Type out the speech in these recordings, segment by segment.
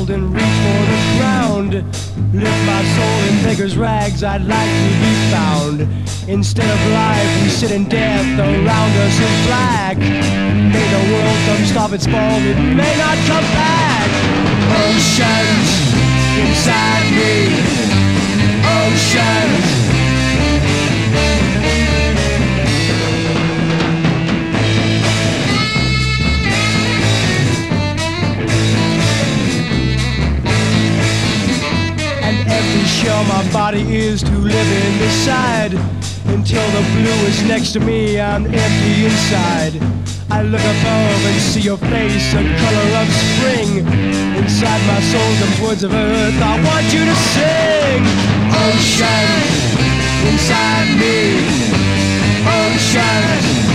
gold and reach for the ground. Lift my soul in beggar's rags, I'd like to be found. Instead of life, we sit in death, around us is black. May the world come stop its fall, it may not come back. Oceans inside me, oceans. Shell my body is to live in this side. Until the blue is next to me, I'm empty inside. I look above and see your face, a color of spring. Inside my soul comes words of earth I want you to sing. Ocean inside me, ocean.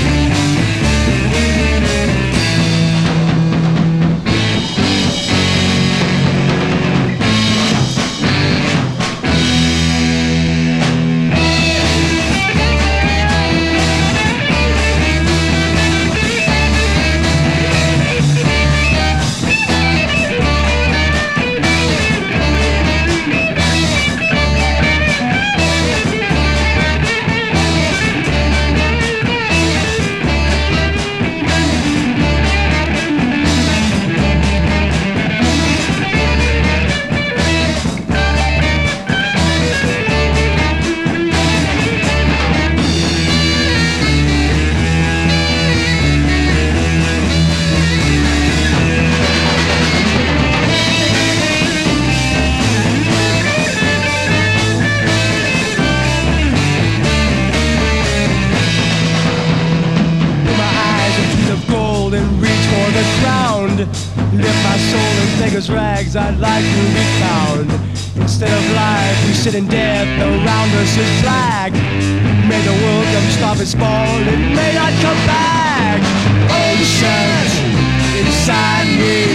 Lift my soul in beggar's rags, I'd like to be found. Instead of life, we sit in death, around us is black. May the world come stop its fall, it may not come back. Oceans inside me,